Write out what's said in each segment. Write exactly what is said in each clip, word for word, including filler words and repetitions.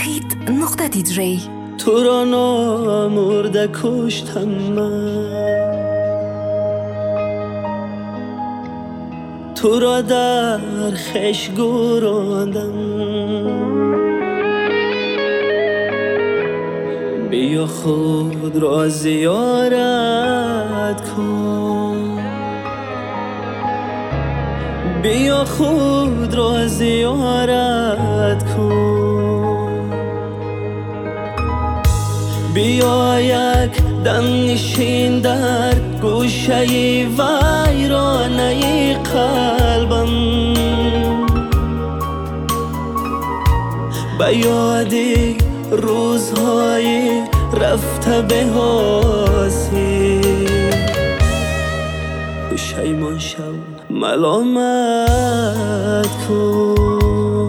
وحید نقطه دی جی. تو را نامرده کشتم من، تو را در خش گراندم. بیا خود را زیارت کن، بیا خود را زیارت کن. بیا یک دم نشین در گوشه ویرانه قلبم، به یادی روزهای رفته به حاصل. پشیمان شو ملامت کن.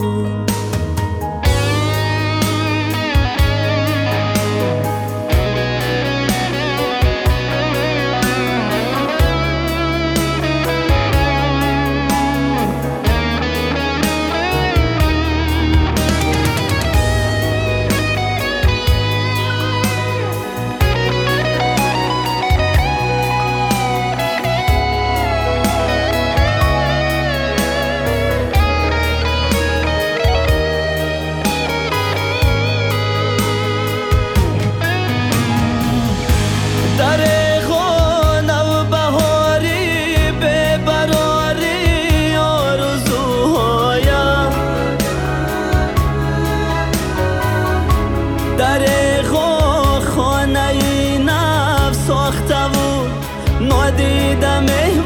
دریغا خانه نفس ساخته و نادیده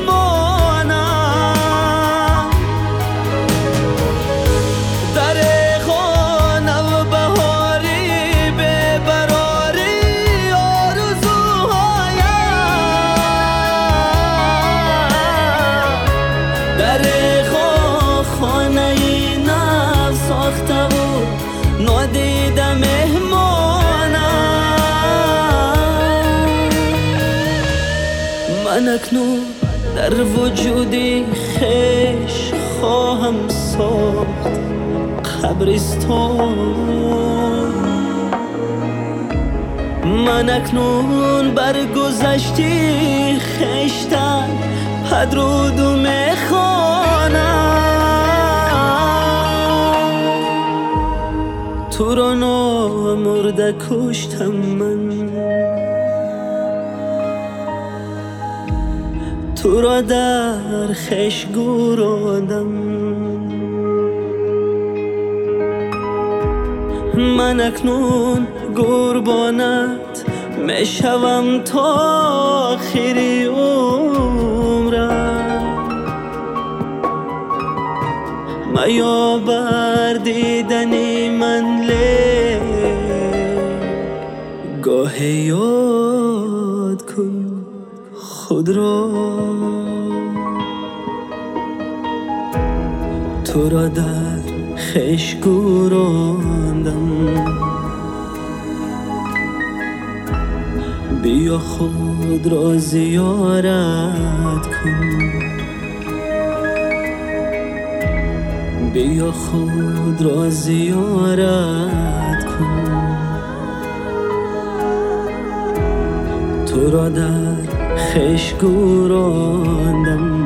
مهمانم. دریغا نوبهاری ببراری آرزوهایم. دریغا خانه نفس ساخته و نادیده مهمانم. من اکنون در وجودی خش خواهم ساخت قبرستان. من اکنون بر گذشتی خشتن پدرودو میخوانم. تو را نامرده کشتم من، تو را در خش گراندم. من اکنون قربانت میشوم تا آخری عمرم. میا بر دیدنی من لی گاه یاد کن خود را. تو را در خش گراندم. بیا خود را زیارت کن، بیا خود را زیارت کن. تو را در خش گراندم.